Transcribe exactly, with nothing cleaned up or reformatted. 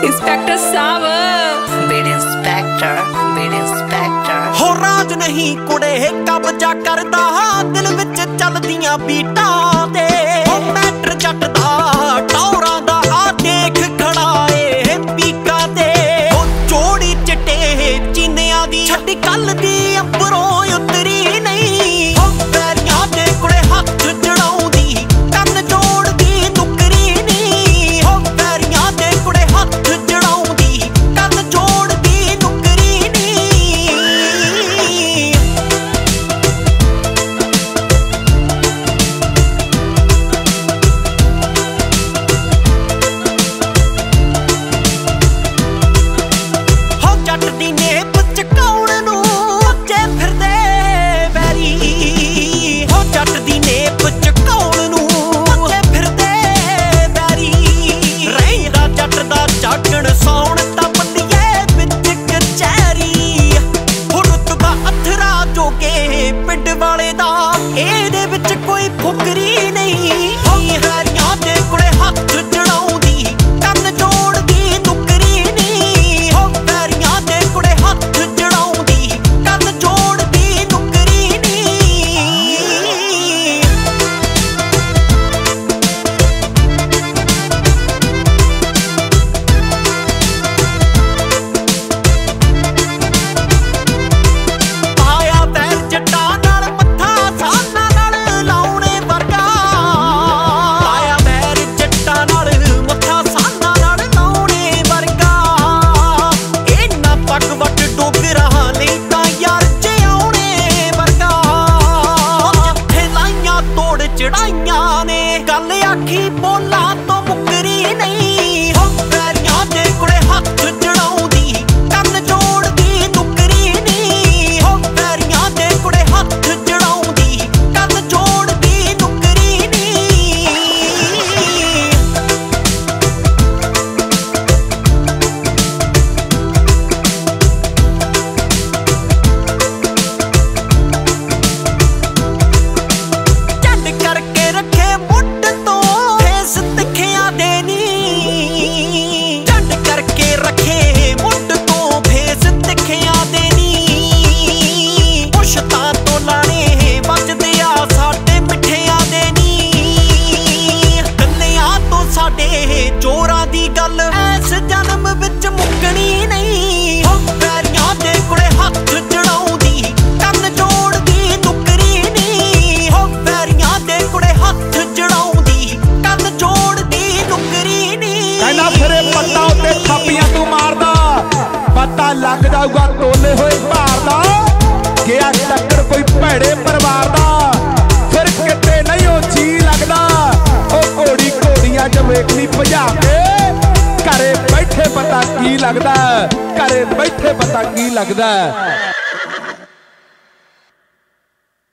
Inspector साहब Beed inspector Beed inspector हो राज नहीं कुड़े कब्जा करदा दिल विच चलदियां बीटां दे हो मैटर जट दा टौरां दा आ देख खड़ा ए पीका दे हो चोड़ी चिट्टे चीनियां दी छड्डी कल दी अंबरों उतरी नहीं हो पैरियां दे कुड़े हत्थ जड़ाउंदी कंन जोड़दी नुकरी नहीं हो पैरियां दे कुड़े हत्थ जड़ाउंदी कंन जोड़दी नुकरी नहीं हो जट दी नेप चकाउण नूं भज्जे फिरदे बैरी हो जट दी नेप चकाउण नूं भज्जे फिरदे बैरी रहिंदा जट दा जागण सौण तां बंदिए विच कचैरी हो रुतबा अथरा जोगे पिंड वाले दा ਇਹਦੇ ਵਿੱਚ ਕੋਈ ਫੁਕਰੀ ਨਹੀਂ ਹੋ ਹੈਰੀਆਂ ਦੇ ਕੁੜੇ ਹੱਥ ਜੜਾਉਂਦੀ ਕੰਨ ਜੋੜਦੀ ਨੁਕਰੀ ਨਹੀਂ ਹੋ ਪੈਰੀਆਂ ਦੇ ਕੁੜੇ ਹੱਥ ਜੜਾਉਂਦੀ ਕੰਨ ਜੋੜਦੀ ਨੁਕਰੀ ਨਹੀਂ ਪਾਇਆ ਪੈਰ ਜੱਟਾਂ ਨਾਲ ਮੱਥਾ ਸਾਨਾਂ ਨਾਲ ਲਾਉਣੇ ਵਰਗਾ ਪਾਇਆ ਪੈਰ ਜੱਟਾਂ ਨਾਲ ਮੱਥਾ ਸਾਨਾਂ ਨਾਲ ਲਾਉਣੇ ਵਰਗਾ ਇਹਨਾਂ ਪੱਗ ਵੱਟ ਡੋਗਰਾ ਨਹੀਂ ਤਾਂ ਯਾਰ ਜਿਉਣੇ ਵਰਗਾ ਜਿੱਥੇ ਲਾਈਆਂ ਤੋੜ ਚੜਾਈਆਂ ਨੇ ਗੱਲ ਆਖੀ ਬੋਲਾਂ ਤੋਂ ਮੁਕਰੀ ਨਹੀਂ ਹੋ ਪੈਰੀਆਂ ਦੇ ਕੁੜੇ ਹੱਥ ਜੜਾਉਂਦੀ ਕੰਨ ਜੋੜਦੀ ਨੁਕਰੀ ਨਹੀਂ ਹੋ ਪੈਰੀਆਂ ਦੇ ਕੁੜੇ ਹੱਥ ਜੜਾਉਂਦੀ ਕੰਨ ਜੋੜਦੀ ਨੁਕਰੀ ਨਹੀਂ ਝੰਡ ਕਰਕੇ ਰੱਖੇ ਮੁੱਢ ਤੋਂ ਫੇਸ ਤਿੱਖਿਆਂ ਦੇ ਨੀ ਝੰਡ ਕਰਕੇ ਰੱਖੇ ਮੁੱਢ ਤੋਂ ਫੇਸ ਤਿੱਖਿਆਂ ਦੇ ਨੀ ਪੁਸ਼ਤਾਂ ਤੋਂ ਲਾਣੇ ਵੱਜਦੇ ਆ ਸਾਡੇ ਮਿੱਠਿਆਂ ਦੇ ਨੀ ਕੰਨਿਆਂ ਤੋਂ ਸਾਡੇ ਚੋਰਾਂ ਦੀ ਗੱਲ ਐਸ ਜਨਮ ਵਿੱਚ ਮੁੱਕਣੀ ਨਹੀਂ ਹੋ ਪੈਰੀਆਂ ਦੇ ਕੁੜੇ ਹੱਥ ਜੜਾਉਂਦੀ ਕੰਨ ਜੋੜਦੀ ਨੁਕਰੀ ਨਹੀਂ ਹੋ ਪੈਰੀਆਂ ਦੇ ਕੁੜੇ ਹੱਥ ਜੜਾਉਂਦੀ ਕੰਨ ਜੋੜਦੀ ਨੁਕਰੀ ਨਹੀਂ ਕਹਿੰਦਾ ਫਿਰੇ ਪੱਟਾਂ ਉੱਤੇ ਥਾਪੀਆਂ ਤੂੰ ਮਾਰਦਾ ਪਤਾ ਲੱਗ ਜਾਊਗਾ ਤੋਲੇ ਹੋਏ ਭਾਰ ਦਾ ਗਿਆ ਟੱਕਰ ਕੋਈ ਭੈੜੇ ਪਰਿਵਾਰ ਦਾ ਫਿਰ ਕਿਤੇ ਨਹੀਂ ਉਹ ਜੀ ਲੱਗਦਾ ਉਹ ਘੋੜੀ ਘੋੜੀਆਂ ਚ ਵੇਖਣੀ ਭਜਾ ਕੇ ਘਰੇ ਬੈਠੇ ਪਤਾ ਕੀ ਲੱਗਦਾ ਘਰੇ ਬੈਠੇ ਪਤਾ ਕੀ ਲੱਗਦਾ।